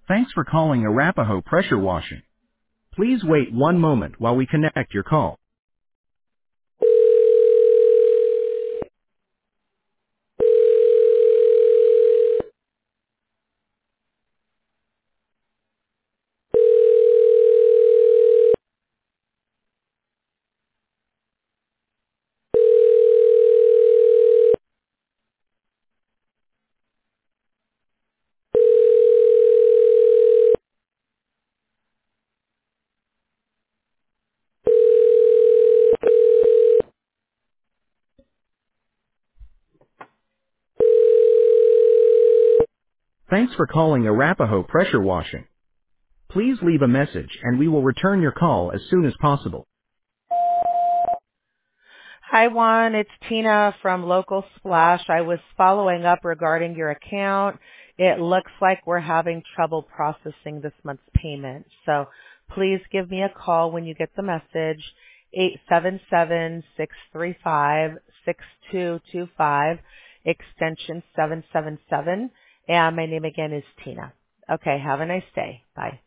Thanks for calling Arapahoe Pressure Washing. Please wait one moment while we connect your call. Thanks for calling Arapahoe Pressure Washing. Please leave a message and we will return your call as soon as possible. Hi, Juan. It's Tina from Local Splash. I was following up regarding your account. It looks like we're having trouble processing this month's payment. So please give me a call when you get the message, 877-635-6225, extension 777. And my name again is Tina. Okay, have a nice day. Bye.